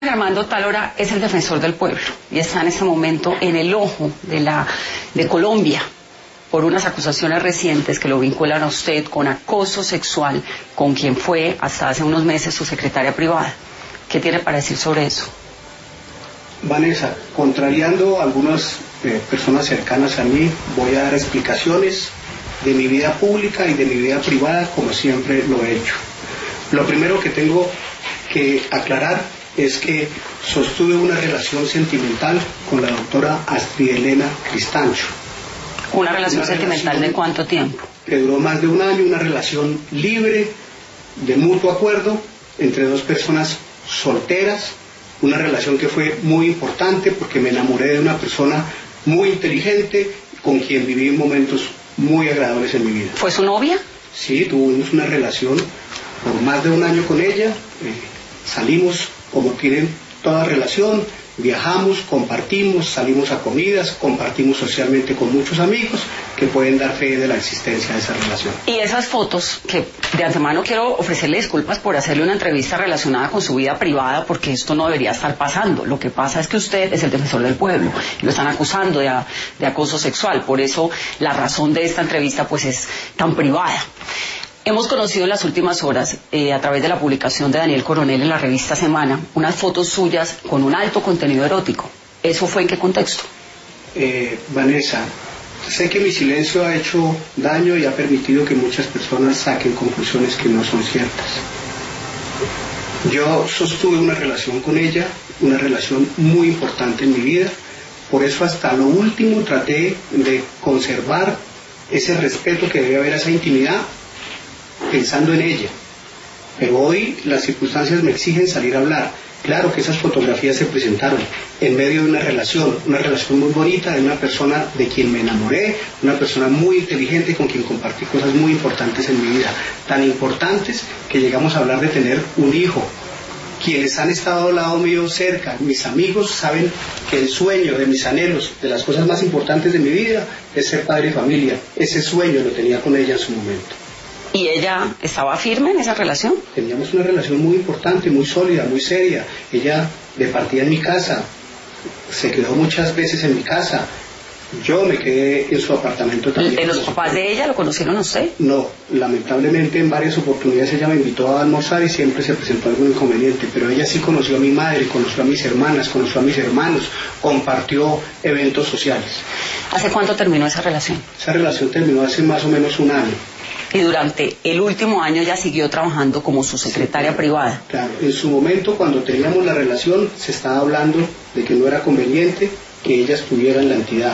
Jorge Armando Tálora es el defensor del pueblo y está en este momento en el ojo de Colombia por unas acusaciones recientes que lo vinculan a usted con acoso sexual con quien fue hasta hace unos meses su secretaria privada. ¿Qué tiene para decir sobre eso? Vanessa, contrariando a algunas personas cercanas a mí, voy a dar explicaciones de mi vida pública y de mi vida privada como siempre lo he hecho. Lo primero que tengo que aclarar es que sostuve una relación sentimental con la doctora Astrid Elena Cristancho. ¿Una relación sentimental de cuánto tiempo? Que duró más de un año, una relación libre, de mutuo acuerdo, entre dos personas solteras, una relación que fue muy importante porque me enamoré de una persona muy inteligente con quien viví momentos muy agradables en mi vida. ¿Fue su novia? Sí, tuvimos una relación por más de un año con ella, salimos como tienen toda relación, viajamos, compartimos, salimos a comidas, compartimos socialmente con muchos amigos que pueden dar fe de la existencia de esa relación. Y esas fotos, que de antemano quiero ofrecerle disculpas por hacerle una entrevista relacionada con su vida privada, porque esto no debería estar pasando. Lo que pasa es que usted es el defensor del pueblo y lo están acusando de acoso sexual. Por eso la razón de esta entrevista pues es tan privada. Hemos conocido en las últimas horas, a través de la publicación de Daniel Coronel en la revista Semana, unas fotos suyas con un alto contenido erótico. ¿Eso fue en qué contexto? Vanessa, sé que mi silencio ha hecho daño y ha permitido que muchas personas saquen conclusiones que no son ciertas. Yo sostuve una relación con ella, una relación muy importante en mi vida, por eso hasta lo último traté de conservar ese respeto que debe haber a esa intimidad, pensando en ella, pero hoy las circunstancias me exigen salir a hablar. Claro que esas fotografías se presentaron en medio de una relación muy bonita, de una persona de quien me enamoré, una persona muy inteligente con quien compartí cosas muy importantes en mi vida, tan importantes que llegamos a hablar de tener un hijo. Quienes han estado al lado mío cerca, mis amigos, saben que el sueño de mis anhelos, de las cosas más importantes de mi vida, es ser padre y familia. Ese sueño lo tenía con ella en su momento. ¿Y ella estaba firme en esa relación? Teníamos una relación muy importante, muy sólida, muy seria. Ella departía en mi casa, se quedó muchas veces en mi casa. Yo me quedé en su apartamento también. ¿Los papás de ella lo conocieron a usted? No, lamentablemente en varias oportunidades ella me invitó a almorzar y siempre se presentó algún inconveniente, pero ella sí conoció a mi madre, conoció a mis hermanas, conoció a mis hermanos, compartió eventos sociales. ¿Hace cuánto terminó esa relación? Esa relación terminó hace más o menos un año. Y durante el último año ya siguió trabajando como su secretaria privada. Claro, en su momento cuando teníamos la relación se estaba hablando de que no era conveniente que ella estuviera en la entidad.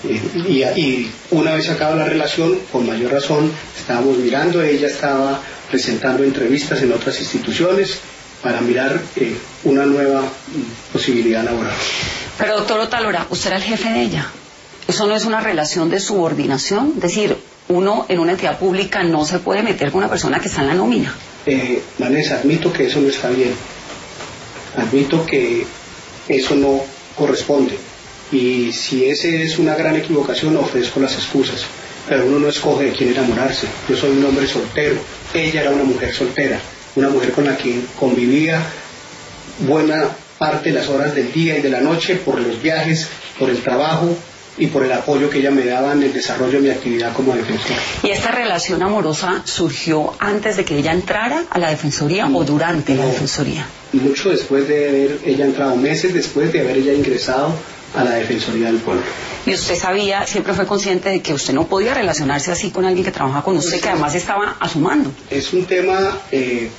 Y una vez acaba la relación, con mayor razón, estábamos mirando, ella estaba presentando entrevistas en otras instituciones para mirar una nueva posibilidad laboral. Pero doctor Tálora, usted era el jefe de ella. ¿Eso no es una relación de subordinación? Es decir, uno en una entidad pública no se puede meter con una persona que está en la nómina. Vanessa, admito que eso no está bien. Admito que eso no corresponde. Y si ese es una gran equivocación, ofrezco las excusas. Pero uno no escoge de quién enamorarse. Yo soy un hombre soltero. Ella era una mujer soltera. Una mujer con la que convivía buena parte de las horas del día y de la noche por los viajes, por el trabajo y por el apoyo que ella me daba en el desarrollo de mi actividad como defensor. ¿Y esta relación amorosa surgió antes de que ella entrara a la defensoría o durante la defensoría? Mucho después de haber ella entrado, meses después de haber ella ingresado a la Defensoría del Pueblo. ¿Y usted sabía, siempre fue consciente de que usted no podía relacionarse así con alguien que trabaja con usted, que además estaba a su mando? Es un tema que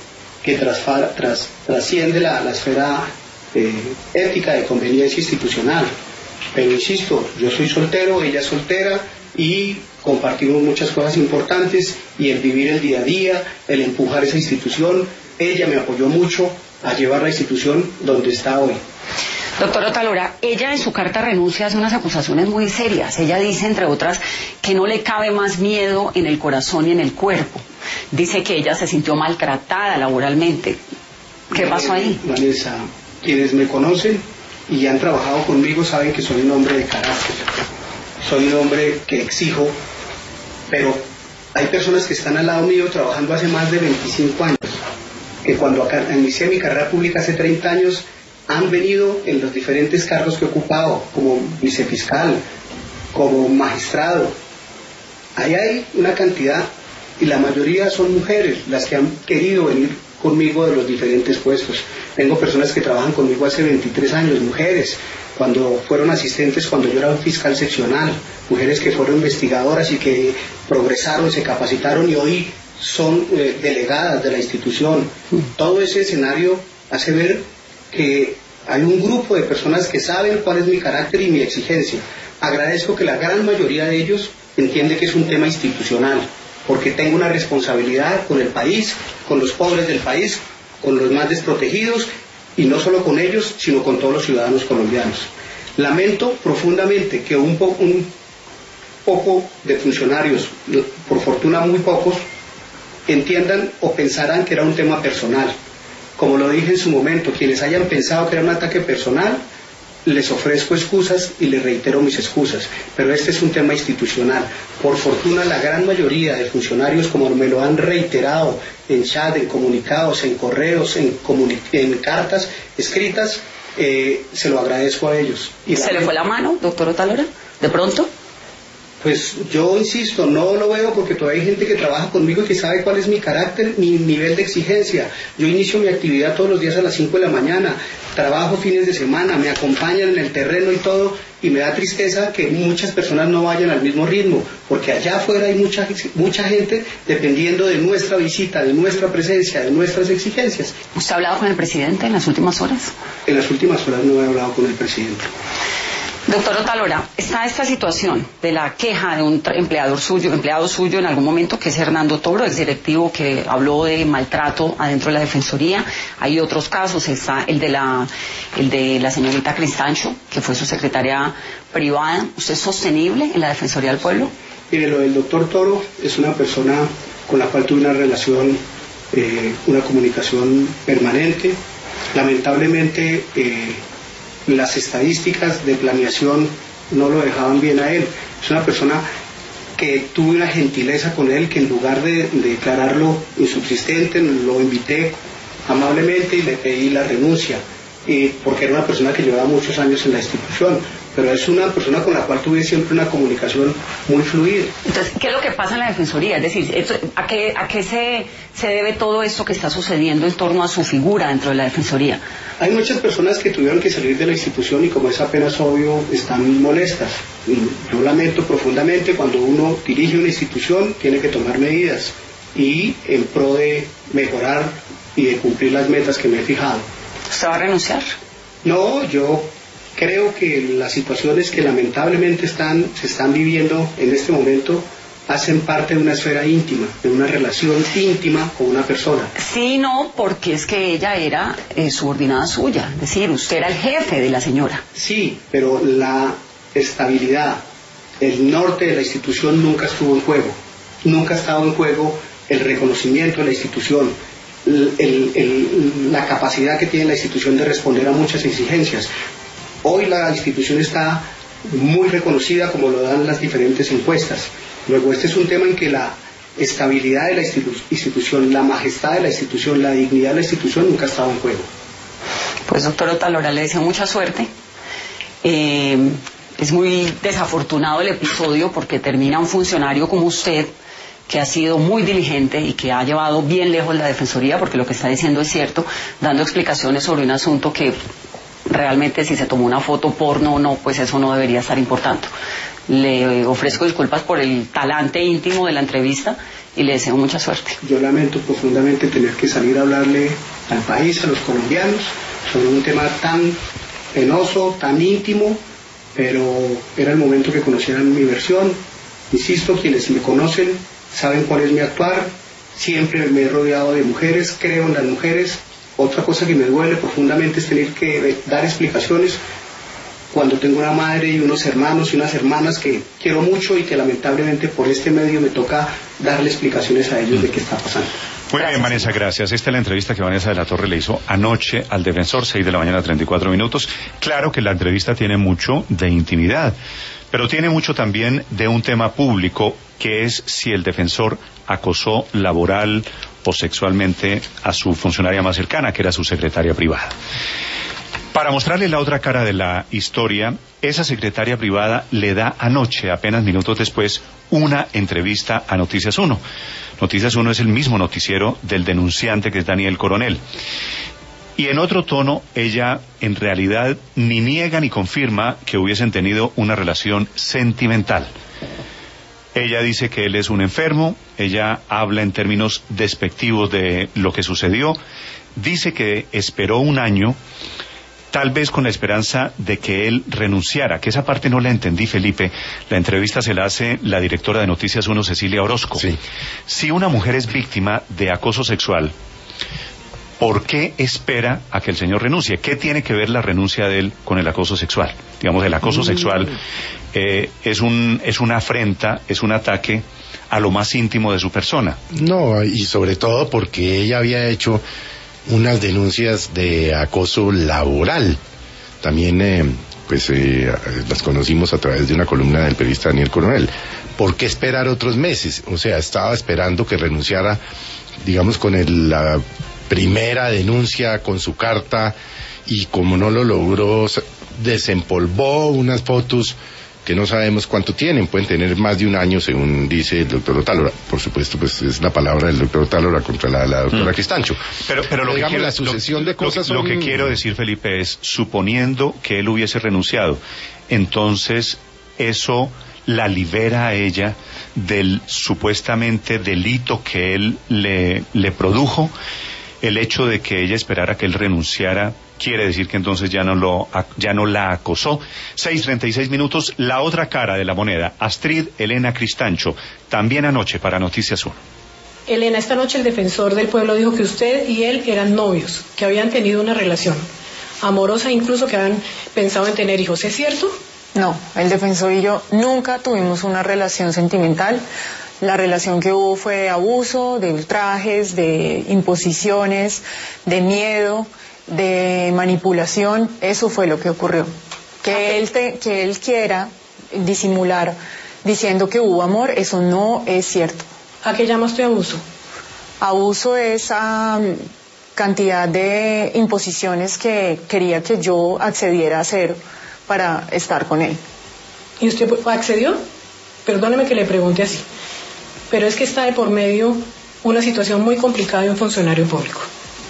trasciende la esfera ética de conveniencia institucional. Pero insisto, yo soy soltero, ella es soltera y compartimos muchas cosas importantes y el vivir el día a día, el empujar esa institución, ella me apoyó mucho a llevar la institución donde está hoy. Doctora Tálora, ella en su carta renuncia hace unas acusaciones muy serias. Ella dice, entre otras, que no le cabe más miedo en el corazón y en el cuerpo. Dice que ella se sintió maltratada laboralmente. ¿Qué pasó ahí? Vanessa, quienes me conocen y han trabajado conmigo saben que soy un hombre de carácter. Soy un hombre que exijo, pero hay personas que están al lado mío trabajando hace más de 25 años, que cuando inicié mi carrera pública hace 30 años, han venido en los diferentes cargos que he ocupado, como vicefiscal, como magistrado. Ahí hay una cantidad, y la mayoría son mujeres las que han querido venir conmigo de los diferentes puestos. Tengo personas que trabajan conmigo hace 23 años, mujeres, cuando fueron asistentes, cuando yo era un fiscal seccional, mujeres que fueron investigadoras y que progresaron, se capacitaron y hoy son delegadas de la institución. Todo ese escenario hace ver que hay un grupo de personas que saben cuál es mi carácter y mi exigencia. Agradezco que la gran mayoría de ellos entiende que es un tema institucional, porque tengo una responsabilidad con el país, con los pobres del país, con los más desprotegidos, y no solo con ellos, sino con todos los ciudadanos colombianos. Lamento profundamente que un poco de funcionarios, por fortuna muy pocos, entiendan o pensarán que era un tema personal. Como lo dije en su momento, quienes hayan pensado que era un ataque personal, les ofrezco excusas y les reitero mis excusas, pero este es un tema institucional. Por fortuna, la gran mayoría de funcionarios, como me lo han reiterado en chat, en comunicados, en correos, en cartas escritas, se lo agradezco a ellos. ¿Se le fue la mano, doctor Otalora, de pronto? Pues yo insisto, no lo veo porque todavía hay gente que trabaja conmigo y que sabe cuál es mi carácter, mi nivel de exigencia. Yo inicio mi actividad todos los días a las 5 de la mañana, trabajo fines de semana, me acompañan en el terreno y todo, y me da tristeza que muchas personas no vayan al mismo ritmo, porque allá afuera hay mucha gente dependiendo de nuestra visita, de nuestra presencia, de nuestras exigencias. ¿Usted ha hablado con el presidente en las últimas horas? En las últimas horas no he hablado con el presidente. Doctor Otalora, está esta situación de la queja de un empleado suyo en algún momento, que es Hernando Toro, ex directivo que habló de maltrato adentro de la Defensoría. Hay otros casos, está el de la señorita Cristancho, que fue su secretaria privada. ¿Usted es sostenible en la Defensoría del Pueblo? Mire, lo del doctor Toro es una persona con la cual tuve una relación, una comunicación permanente. Lamentablemente, las estadísticas de planeación no lo dejaban bien a él. Es una persona que tuve una gentileza con él, que en lugar de declararlo insubsistente, lo invité amablemente y le pedí la renuncia, porque era una persona que llevaba muchos años en la institución, pero es una persona con la cual tuve siempre una comunicación muy fluida. Entonces, ¿qué es lo que pasa en la Defensoría? Es decir, ¿a qué se debe todo esto que está sucediendo en torno a su figura dentro de la Defensoría? Hay muchas personas que tuvieron que salir de la institución y, como es apenas obvio, están molestas. Yo lamento profundamente. Cuando uno dirige una institución tiene que tomar medidas y en pro de mejorar y de cumplir las metas que me he fijado. ¿Usted va a renunciar? No, yo creo que las situaciones que lamentablemente se están viviendo en este momento hacen parte de una esfera íntima, de una relación íntima con una persona. Sí, no, porque es que ella era subordinada suya, es decir, usted era el jefe de la señora. Sí, pero la estabilidad, el norte de la institución nunca estuvo en juego, nunca ha estado en juego el reconocimiento de la institución, la capacidad que tiene la institución de responder a muchas exigencias. Hoy la institución está muy reconocida, como lo dan las diferentes encuestas. Luego, este es un tema en que la estabilidad de la institución, la majestad de la institución, la dignidad de la institución nunca ha estado en juego. Pues, doctor Otalora, le deseo mucha suerte. Es muy desafortunado el episodio porque termina un funcionario como usted, que ha sido muy diligente y que ha llevado bien lejos la Defensoría, porque lo que está diciendo es cierto, dando explicaciones sobre un asunto que realmente, si se tomó una foto porno o no, pues eso no debería estar importando. Le ofrezco disculpas por el talante íntimo de la entrevista y le deseo mucha suerte. Yo lamento profundamente tener que salir a hablarle al país, a los colombianos, sobre un tema tan penoso, tan íntimo, pero era el momento que conocieran mi versión. Insisto, quienes me conocen saben cuál es mi actuar. Siempre me he rodeado de mujeres, creo en las mujeres. Otra cosa que me duele profundamente es tener que dar explicaciones cuando tengo una madre y unos hermanos y unas hermanas que quiero mucho y que lamentablemente por este medio me toca darle explicaciones a ellos de qué está pasando. Muy bien, Vanessa, gracias. Esta es la entrevista que Vanessa de la Torre le hizo anoche al defensor, 6 de la mañana, 34 minutos. Claro que la entrevista tiene mucho de intimidad, pero tiene mucho también de un tema público, que es si el defensor acosó laboral o sexualmente a su funcionaria más cercana, que era su secretaria privada. Para mostrarle la otra cara de la historia, esa secretaria privada le da anoche, apenas minutos después, una entrevista a Noticias 1. Noticias 1 es el mismo noticiero del denunciante, que es Daniel Coronel. Y en otro tono, ella en realidad ni niega ni confirma que hubiesen tenido una relación sentimental. Ella dice que él es un enfermo, ella habla en términos despectivos de lo que sucedió, dice que esperó un año, tal vez con la esperanza de que él renunciara, que esa parte no la entendí, Felipe. La entrevista se la hace la directora de Noticias 1, Cecilia Orozco. Sí. Si una mujer es víctima de acoso sexual, ¿por qué espera a que el señor renuncie? ¿Qué tiene que ver la renuncia de él con el acoso sexual? Digamos, el acoso sexual es una afrenta, es un ataque a lo más íntimo de su persona. No, y sobre todo porque ella había hecho unas denuncias de acoso laboral. También, las conocimos a través de una columna del periodista Daniel Coronel. ¿Por qué esperar otros meses? O sea, estaba esperando que renunciara, digamos, con la primera denuncia, con su carta, y como no lo logró, desempolvó unas fotos que no sabemos cuánto tienen, pueden tener más de un año, según dice el doctor Otálora. Por supuesto, pues es la palabra del doctor Otálora contra la doctora Cristancho. Pero lo digamos, que la sucesión de cosas lo que quiero decir, Felipe, es, suponiendo que él hubiese renunciado, entonces eso la libera a ella del supuestamente delito que él le produjo. El hecho de que ella esperara que él renunciara quiere decir que entonces ya no la acosó. 6:36 minutos, la otra cara de la moneda. Astrid Elena Cristancho, también anoche para Noticias 1. Elena, esta noche el defensor del pueblo dijo que usted y él eran novios, que habían tenido una relación amorosa, incluso que habían pensado en tener hijos. ¿Es cierto? No, el defensor y yo nunca tuvimos una relación sentimental. La relación que hubo fue de abuso, de ultrajes, de imposiciones, de miedo, de manipulación. Eso fue lo que ocurrió. Que él quiera disimular diciendo que hubo amor, eso no es cierto. ¿A qué llama usted abuso? Abuso es cantidad de imposiciones que quería que yo accediera a hacer para estar con él. ¿Y usted accedió? Perdóneme que le pregunte así, pero es que está de por medio una situación muy complicada de un funcionario público.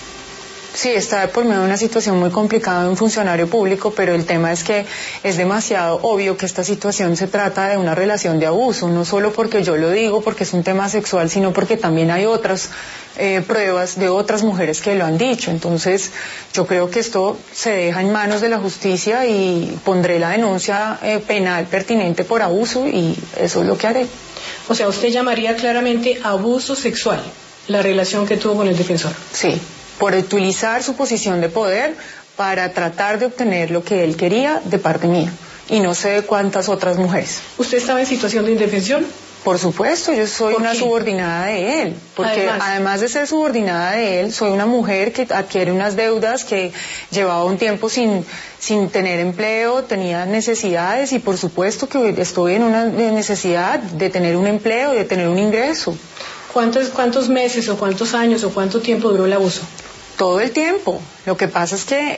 Sí, está de por medio de una situación muy complicada de un funcionario público, pero el tema es que es demasiado obvio que esta situación se trata de una relación de abuso, no solo porque yo lo digo, porque es un tema sexual, sino porque también hay otras pruebas de otras mujeres que lo han dicho. Entonces, yo creo que esto se deja en manos de la justicia y pondré la denuncia penal pertinente por abuso y eso es lo que haré. O sea, usted llamaría claramente abuso sexual la relación que tuvo con el defensor. Sí, por utilizar su posición de poder para tratar de obtener lo que él quería de parte mía y no sé de cuántas otras mujeres. ¿Usted estaba en situación de indefensión? Por supuesto, yo soy una subordinada de él, porque además de ser subordinada de él, soy una mujer que adquiere unas deudas, que llevaba un tiempo sin tener empleo, tenía necesidades y por supuesto que estoy en una necesidad de tener un empleo, de tener un ingreso. ¿Cuántos meses o cuántos años o cuánto tiempo duró el abuso? Todo el tiempo. Lo que pasa es que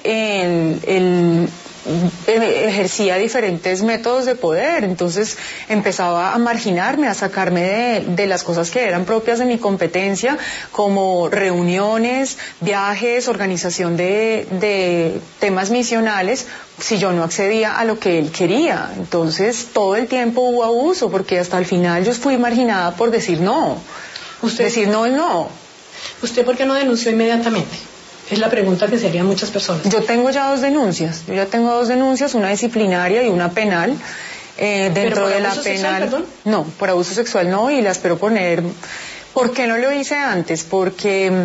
él ejercía diferentes métodos de poder, entonces empezaba a marginarme, a sacarme de las cosas que eran propias de mi competencia, como reuniones, viajes, organización de temas misionales, si yo no accedía a lo que él quería. Entonces todo el tiempo hubo abuso, porque hasta el final yo fui marginada por decir no. Decir no es no. ¿Usted por qué no denunció inmediatamente? Es la pregunta que se harían muchas personas. Yo tengo ya dos denuncias, una disciplinaria y una penal. Dentro de la penal, sexual, perdón? No, por abuso sexual no, y la espero poner. ¿Por qué no lo hice antes? Porque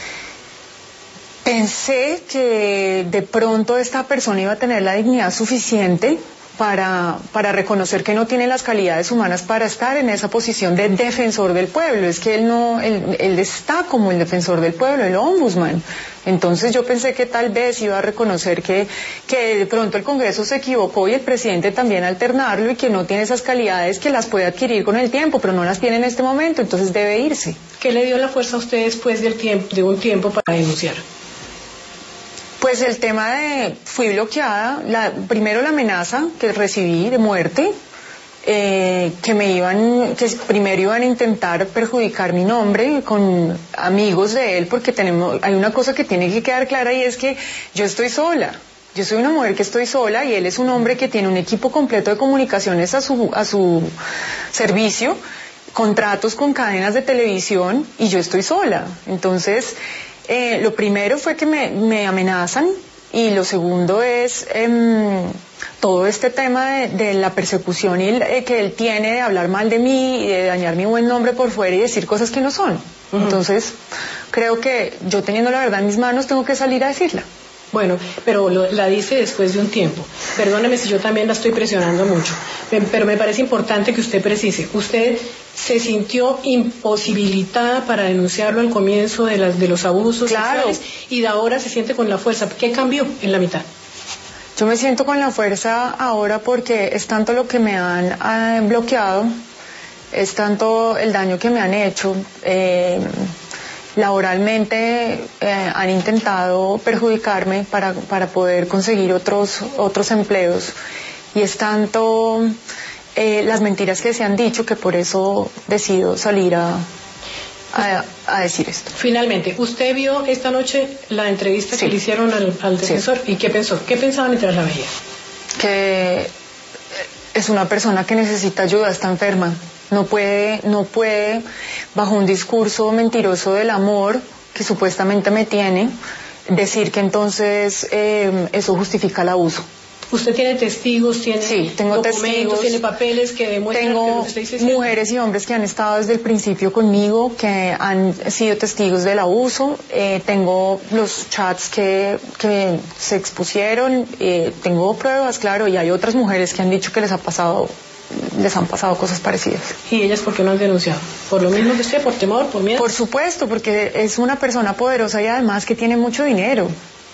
pensé que de pronto esta persona iba a tener la dignidad suficiente para reconocer que no tiene las calidades humanas para estar en esa posición de defensor del pueblo. Es que él está como el defensor del pueblo, el ombudsman. Entonces yo pensé que tal vez iba a reconocer que de pronto el Congreso se equivocó y el presidente también alternarlo y que no tiene esas calidades, que las puede adquirir con el tiempo, pero no las tiene en este momento, entonces debe irse. ¿Qué le dio la fuerza a usted después de un tiempo para denunciar? Pues el tema de, fui bloqueada, primero la amenaza que recibí de muerte, que primero iban a intentar perjudicar mi nombre con amigos de él, porque hay una cosa que tiene que quedar clara, y es que yo estoy sola. Yo soy una mujer que estoy sola y él es un hombre que tiene un equipo completo de comunicaciones a su servicio, contratos con cadenas de televisión, y yo estoy sola. Entonces, lo primero fue que me amenazan, y lo segundo es todo este tema de la persecución que él tiene de hablar mal de mí y de dañar mi buen nombre por fuera y decir cosas que no son. Entonces, creo que yo, teniendo la verdad en mis manos, tengo que salir a decirla. Bueno, pero la dice después de un tiempo. Perdóneme si yo también la estoy presionando mucho, pero me parece importante que usted precise. ¿Usted se sintió imposibilitada para denunciarlo al comienzo de los abusos sexuales, y de ahora se siente con la fuerza? ¿Qué cambió en la mitad? Yo me siento con la fuerza ahora porque es tanto lo que me han bloqueado, es tanto el daño que me han hecho. Laboralmente han intentado perjudicarme para poder conseguir otros empleos, y es tanto las mentiras que se han dicho que por eso decido salir a decir esto. Finalmente, ¿usted vio esta noche la entrevista que le hicieron al defensor? Sí. ¿Y qué pensó? ¿Qué pensaba mientras la veía? Que es una persona que necesita ayuda, está enferma. No puede, bajo un discurso mentiroso del amor que supuestamente me tiene, decir que entonces eso justifica el abuso. ¿Usted tiene testigos? Sí, tengo documentos, testigos. ¿Tiene papeles que demuestran que lo que usted dice es mujeres y hombres que han estado desde el principio conmigo, que han sido testigos del abuso. Tengo los chats que se expusieron. Tengo pruebas, claro, y hay otras mujeres que han dicho que les han pasado cosas parecidas. ¿Y ellas por qué no han denunciado? ¿Por lo mismo que usted? ¿Por temor? ¿Por miedo? Por supuesto, porque es una persona poderosa y además que tiene mucho dinero.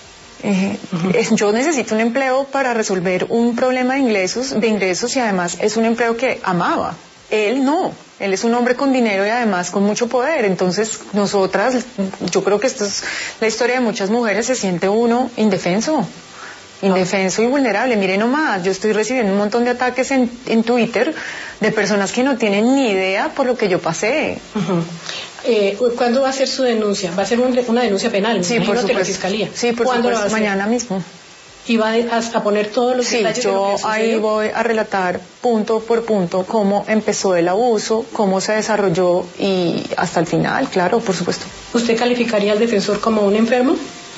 Yo necesito un empleo para resolver un problema de ingresos, y además es un empleo que amaba. Él no, él es un hombre con dinero y además con mucho poder. Entonces nosotras, yo creo que esto es la historia de muchas mujeres, se siente uno indefenso y vulnerable. Mire nomás, yo estoy recibiendo un montón de ataques en Twitter de personas que no tienen ni idea por lo que yo pasé. ¿Cuándo va a ser su denuncia? ¿Va a ser una denuncia penal? Sí, por supuesto. La fiscalía. Sí, por supuesto, mañana mismo. ¿Y va a poner todos los detalles de lo que sucedió? Ahí voy a relatar punto por punto cómo empezó el abuso, cómo se desarrolló y hasta el final, claro, por supuesto. ¿Usted calificaría al defensor como un enfermo?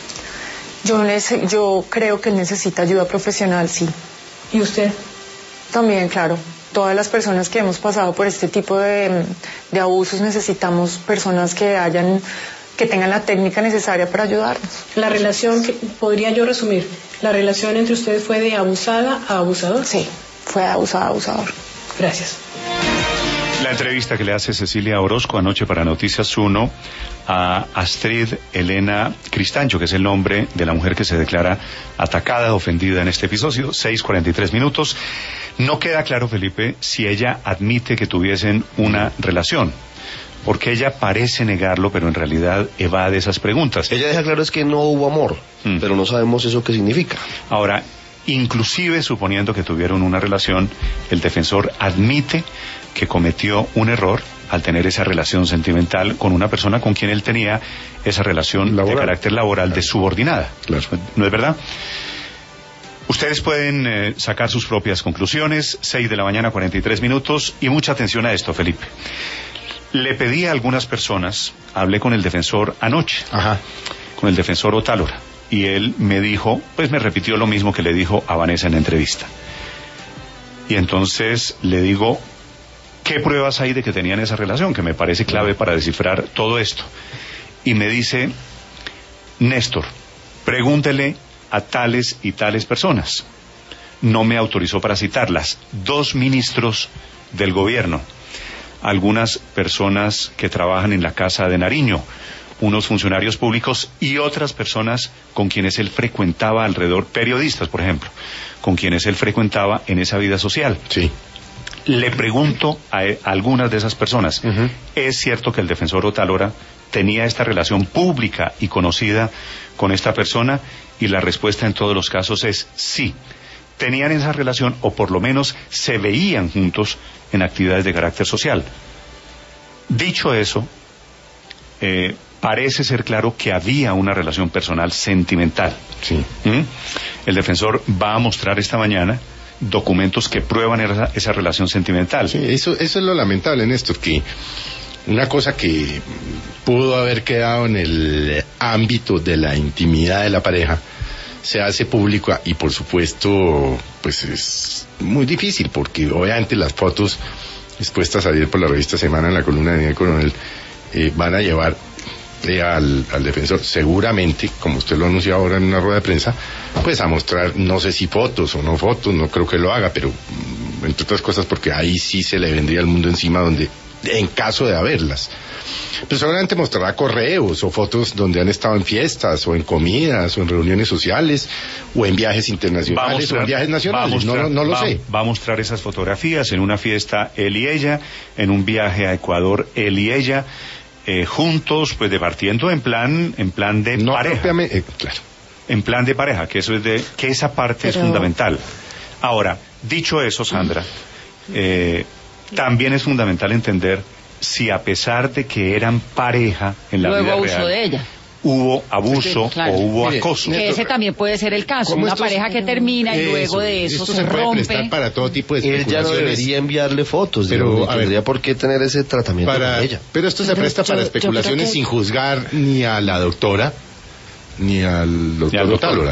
Yo creo que él necesita ayuda profesional, sí. ¿Y usted? También, claro. Todas las personas que hemos pasado por este tipo de abusos necesitamos personas que tengan la técnica necesaria para ayudarnos. La relación, podría yo resumir, la relación entre ustedes fue de abusada a abusador. Sí, fue de abusada a abusador. Gracias. La entrevista que le hace Cecilia Orozco anoche para Noticias 1 a Astrid Elena Cristancho, que es el nombre de la mujer que se declara atacada, ofendida en este episodio, 6:43 minutos. No queda claro, Felipe, si ella admite que tuviesen una relación, porque ella parece negarlo, pero en realidad evade esas preguntas. Ella deja claro es que no hubo amor, pero no sabemos eso qué significa. Ahora, inclusive suponiendo que tuvieron una relación, el defensor admite que cometió un error al tener esa relación sentimental con una persona con quien él tenía esa relación laboral, de carácter laboral, de subordinada. Claro. ¿No es verdad? Ustedes pueden sacar sus propias conclusiones, 6 de la mañana, 43 minutos, y mucha atención a esto, Felipe. Le pedí a algunas personas, hablé con el defensor anoche, con el defensor Otálora, y él me dijo, pues me repitió lo mismo que le dijo a Vanessa en la entrevista. Y entonces le digo, ¿qué pruebas hay de que tenían esa relación? Que me parece clave para descifrar todo esto. Y me dice, Néstor, pregúntele a tales y tales personas. No me autorizó para citarlas. 2 ministros del gobierno, algunas personas que trabajan en la Casa de Nariño, unos funcionarios públicos y otras personas con quienes él frecuentaba alrededor, periodistas, por ejemplo, con quienes él frecuentaba en esa vida social. Sí. Le pregunto a algunas de esas personas, ¿es cierto que el defensor Otálora tenía esta relación pública y conocida con esta persona, y la respuesta en todos los casos es sí. Tenían esa relación, o por lo menos se veían juntos en actividades de carácter social. Dicho eso, parece ser claro que había una relación personal sentimental. Sí. El defensor va a mostrar esta mañana documentos que prueban esa relación sentimental. Sí, eso es lo lamentable, Néstor, que una cosa que pudo haber quedado en el ámbito de la intimidad de la pareja se hace pública, y por supuesto pues es muy difícil, porque obviamente las fotos expuestas ayer por la revista Semana en la columna de Daniel Coronel van a llevar al defensor, seguramente, como usted lo anunció ahora en una rueda de prensa, pues a mostrar, no sé si fotos o no fotos, no creo que lo haga, pero entre otras cosas porque ahí sí se le vendría el mundo encima, donde en caso de haberlas. Pues seguramente mostrará correos o fotos donde han estado en fiestas o en comidas o en reuniones sociales o en viajes internacionales o en viajes nacionales, no lo sé. Va a mostrar esas fotografías en una fiesta él y ella, en un viaje a Ecuador él y ella, juntos, pues departiendo en plan de no pareja. Claro. En plan de pareja, que esa parte es fundamental. Ahora, dicho eso, Sandra, también es fundamental entender si, a pesar de que eran pareja en la vida real, de ella, hubo abuso, claro, o hubo acoso. Que ese también puede ser el caso, una pareja que termina y luego de eso se puede rompe. prestar para todo tipo de Él ya no debería enviarle fotos, pero no tendría por qué tener ese tratamiento con ella. Pero esto se presta para especulaciones sin juzgar ni a la doctora ni al doctor Otálora.